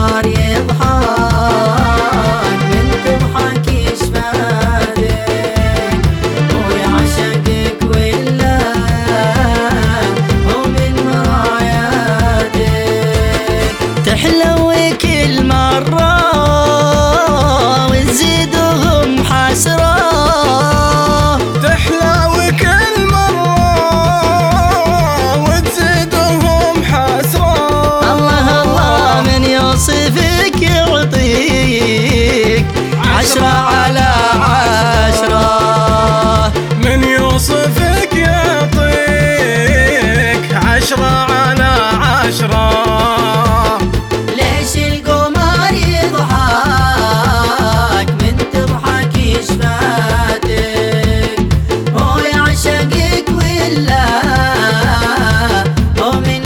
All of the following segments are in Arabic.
القمر يضحك من تضحك شفاتك، ويعشقك ولا ومن مراياتك تحلو كل مرة وتزيدهم حسرة، تحلو كل مرة وتزيدهم حسرة. الله الله من يوصفك يعطيك 10 على 10، من يوصفك يعطيك 10 على 10. ليش القمر يضحك من تضحك شفاتك، هو يعشقك ولا هو من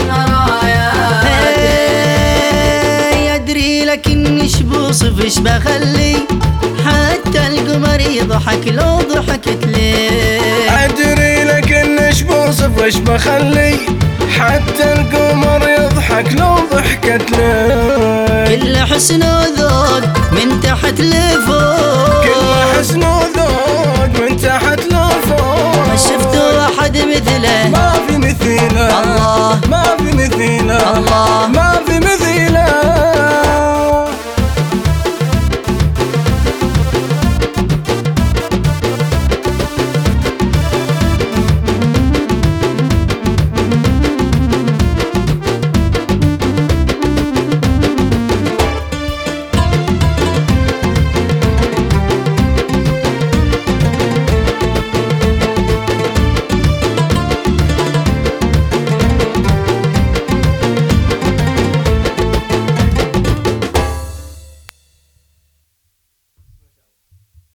مراياتك. يدري لكنش بوصفش بخلي حتى القمر يضحك لو ضحكت ليه. أدري لكنش بوصفش بخلي حتى القمر يضحك لو ضحكت له. كل حسن